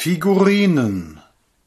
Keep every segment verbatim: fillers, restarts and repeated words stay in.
Figurinen.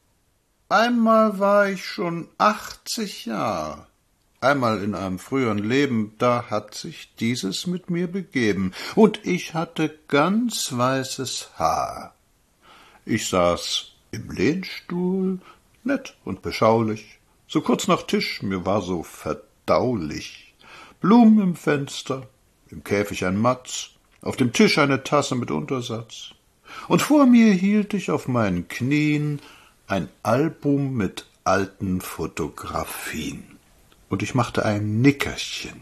Einmal war ich schon achtzig Jahre. Einmal in einem früheren Leben, da hat sich dieses mit mir begeben. Und ich hatte ganz weißes Haar. Ich saß im Lehnstuhl, nett und beschaulich, so kurz nach Tisch, mir war so verdaulich. Blumen im Fenster, im Käfig ein Matz, auf dem Tisch eine Tasse mit Untersatz. Und vor mir hielt ich auf meinen Knien ein Album mit alten Fotografien. Und ich machte ein Nickerchen.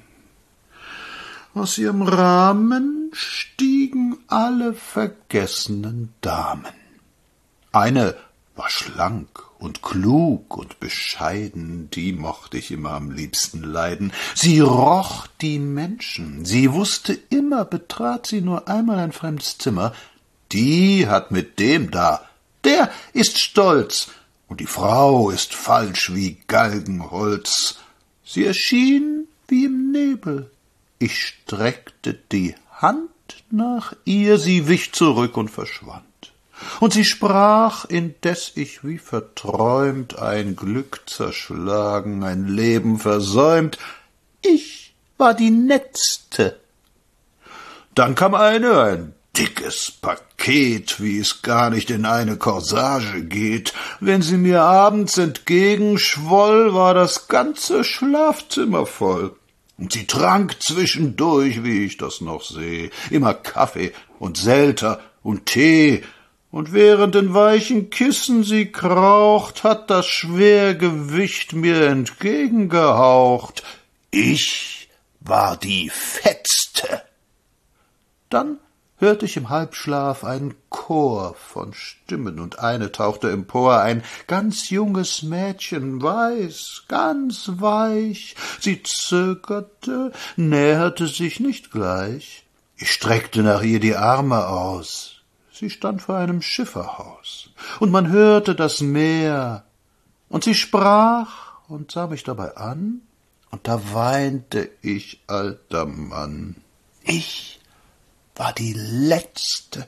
Aus ihrem Rahmen stiegen alle vergessenen Damen. Eine war schlank und klug und bescheiden, die mochte ich immer am liebsten leiden. Sie roch die Menschen, sie wusste immer, betrat sie nur einmal ein fremdes Zimmer, die hat mit dem da, der ist stolz, und die Frau ist falsch wie Galgenholz. Sie erschien wie im Nebel. Ich streckte die Hand nach ihr, sie wich zurück und verschwand. Und sie sprach, indes ich wie verträumt ein Glück zerschlagen, ein Leben versäumt. Ich war die Netzte. Dann kam eine, ein dickes Paket, wie es gar nicht in eine Corsage geht. Wenn sie mir abends entgegenschwoll, war das ganze Schlafzimmer voll. Und sie trank zwischendurch, wie ich das noch seh, immer Kaffee und Selter und Tee. Und während in weichen Kissen sie kraucht, hat das Schwergewicht mir entgegengehaucht. Ich war die Fetzte. Dann hörte ich im Halbschlaf einen Chor von Stimmen, und eine tauchte empor, ein ganz junges Mädchen, weiß, ganz weich. Sie zögerte, näherte sich nicht gleich. Ich streckte nach ihr die Arme aus. Sie stand vor einem Schifferhaus, und man hörte das Meer, und sie sprach und sah mich dabei an, und da weinte ich, alter Mann. Ich war die Letzte.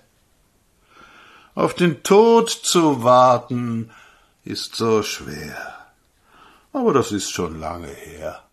Auf den Tod zu warten ist so schwer, aber das ist schon lange her.